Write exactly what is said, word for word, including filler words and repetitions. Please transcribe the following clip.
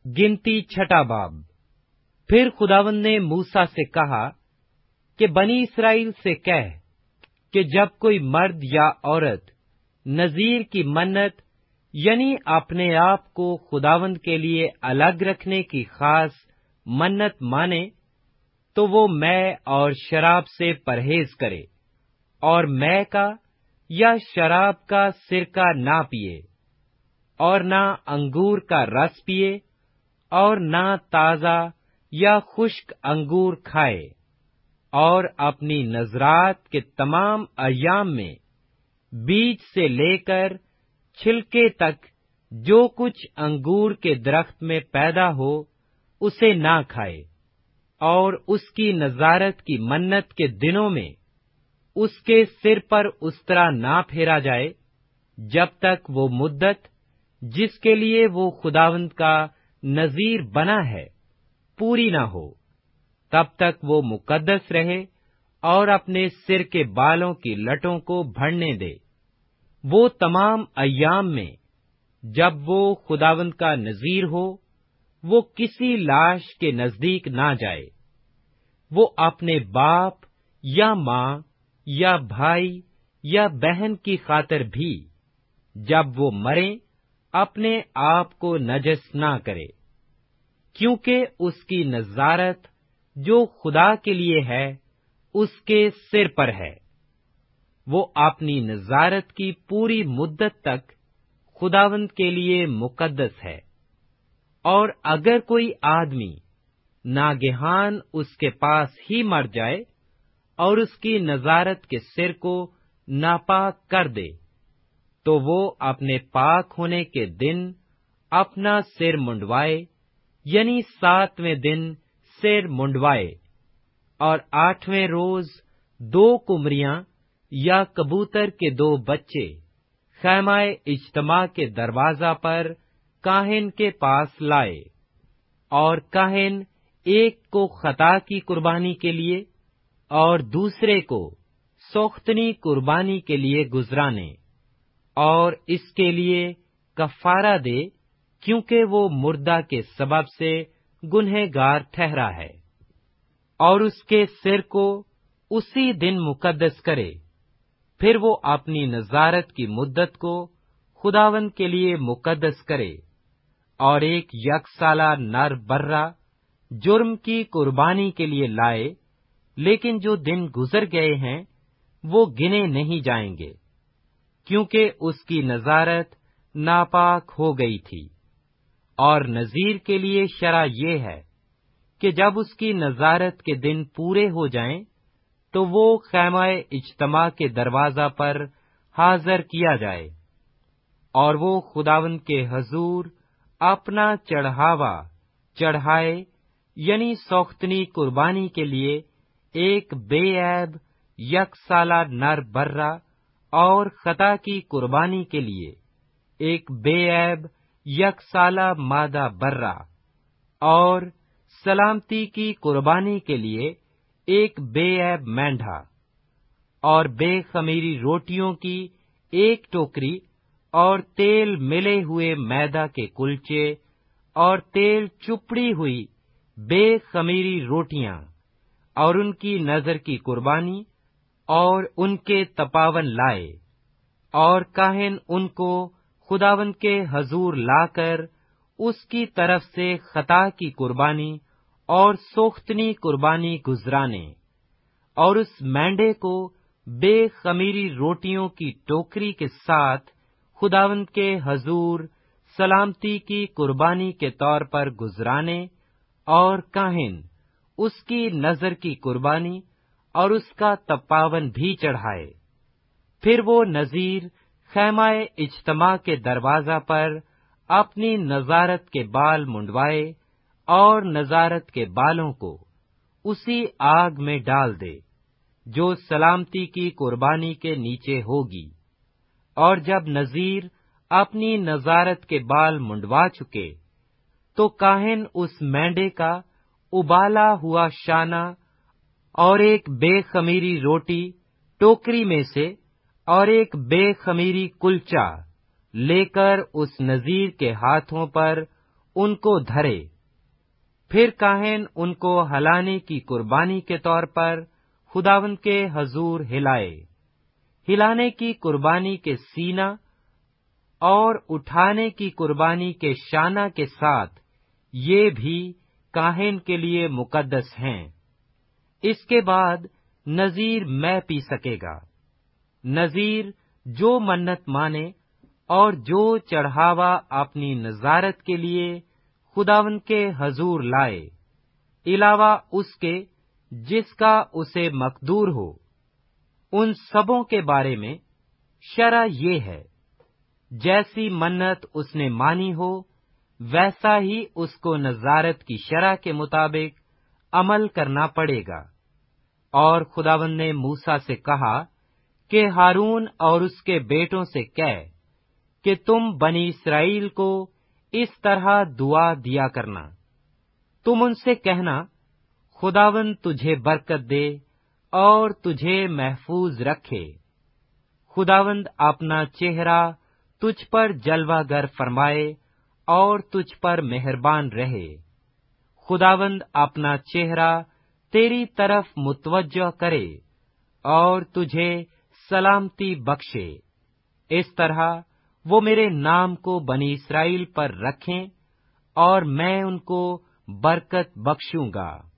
गिनती छठा बाब। फिर खुदावंद ने मूसा से कहा कि बनी इस्राएल से कह कि जब कोई मर्द या औरत नजीर की मन्नत यानी अपने आप को खुदावंद के लिए अलग रखने की खास मन्नत माने, तो वो मै और शराब से परहेज करे, और मै का या शराब का सिरका ना पिए, और ना अंगूर का रस पिए, और ना ताजा या खुश्क अंगूर खाए, और अपनी नजरात के तमाम अय्याम में बीज से लेकर छिलके तक जो कुछ अंगूर के दरख्त में पैदा हो उसे ना खाए, और उसकी नजारत की मन्नत के दिनों में उसके सिर पर उस्तरा ना फेरा जाए, जब तक वो मुद्दत जिसके लिए वो खुदावंद का नजीर बना है पूरी ना हो। तब तक वो मुकद्दस रहे और अपने सिर के बालों की लटों को बढ़ने दे। वो तमाम अय्याम में जब वो खुदावंद का नजीर हो, वो किसी लाश के नजदीक ना जाए। वो अपने बाप या माँ या भाई या बहन की खातिर भी जब वो मरे अपने आप को नजस ना करे, क्योंकि उसकी नजारत जो खुदा के लिए है उसके सिर पर है। वो अपनी नजारत की पूरी मुद्दत तक खुदावंद के लिए मुकद्दस है। और अगर कोई आदमी नागेहान उसके पास ही मर जाए और उसकी नजारत के सिर को नापाक कर दे, तो वो अपने पाक होने के दिन अपना सिर मुंडवाए, यानी सातवें दिन सिर मुंडवाए, और आठवें रोज दो कुमरियां या कबूतर के दो बच्चे खैमाए इज्तमा के दरवाजा पर काहिन के पास लाए, और काहिन एक को खता की कुर्बानी के लिए और दूसरे को सोख्तनी कुर्बानी के लिए गुजराने, और इसके लिए कफारा दे, क्योंकि वो मुर्दा के सबब से गुनहगार ठहरा है। और उसके सिर को उसी दिन मुकद्दस करे। फिर वो अपनी नजारत की मुद्दत को खुदावंद के लिए मुकद्दस करे, और एक यकसाला नर बर्रा जुर्म की कुर्बानी के लिए लाए, लेकिन जो दिन गुजर गए हैं वो गिने नहीं जाएंगे, क्योंकि उसकी नजारत नापाक हो गई थी। और नजीर के लिए शरा ये है कि जब उसकी नजारत के दिन पूरे हो जाएं, तो वो खैमाए इज्तमा के दरवाजा पर हाजिर किया जाए, और वो खुदावंद के हजूर अपना चढ़ावा चढ़ाए, यानी सौख्तनी कुर्बानी के लिए एक बेऐब यकसाला नर बर्रा, और खता की कुर्बानी के लिए एक बेऐब यकसाला मादा बर्रा, और सलामती की कुर्बानी के लिए एक बेऐब मेंढा, और बेखमीरी रोटियों की एक टोकरी, और तेल मिले हुए मैदा के कुलचे, और तेल चुपड़ी हुई बेखमीरी रोटियां, और उनकी नजर की कुर्बानी, और उनके तपावन लाए। और काहिन उनको खुदावंद के हजूर लाकर उसकी तरफ से खता की कुर्बानी और सोख्तनी कुर्बानी गुजराने, और उस मेंढे को बेखमीरी रोटियों की टोकरी के साथ खुदावंद के हजूर सलामती की कुर्बानी के तौर पर गुजराने, और काहिन उसकी नजर की कुर्बानी और उसका तपावन भी चढ़ाए। फिर वो नजीर खैमाए इज्तमा के दरवाजा पर अपनी नजारत के बाल मुंडवाए, और नजारत के बालों को उसी आग में डाल दे जो सलामती की कुर्बानी के नीचे होगी। और जब नजीर अपनी नजारत के बाल मुंडवा चुके, तो काहिन उस मेंढे का उबाला हुआ शाना और एक बेखमीरी रोटी टोकरी में से और एक बेखमीरी कुलचा लेकर उस नजीर के हाथों पर उनको धरे। फिर काहिन उनको हलाने की कुर्बानी के तौर पर खुदावंद के हजूर हिलाए। हिलाने की कुर्बानी के सीना और उठाने की कुर्बानी के शाना के साथ ये भी काहिन के लिए मुकद्दस हैं। इसके बाद नजीर मैं पी सकेगा। नजीर जो मन्नत माने और जो चढ़ावा अपनी नजारत के लिए खुदावंद के हजूर लाए, इलावा उसके जिसका उसे मकदूर हो, उन सबों के बारे में शरह ये है, जैसी मन्नत उसने मानी हो वैसा ही उसको नजारत की शरह के मुताबिक अमल करना पड़ेगा। और खुदावंद ने मूसा से कहा कि हारून और उसके बेटों से कह कि तुम बनी इस्राएल को इस तरह दुआ दिया करना। तुम उनसे कहना, खुदावंद तुझे बरकत दे और तुझे महफूज रखे। खुदावंद अपना चेहरा तुझ पर जलवागर फरमाए और तुझ पर मेहरबान रहे। खुदावंद अपना चेहरा तेरी तरफ मुतवज्जह करे और तुझे सलामती बख्शे। इस तरह वो मेरे नाम को बनी इस्राएल पर रखें और मैं उनको बरकत बख्शूंगा।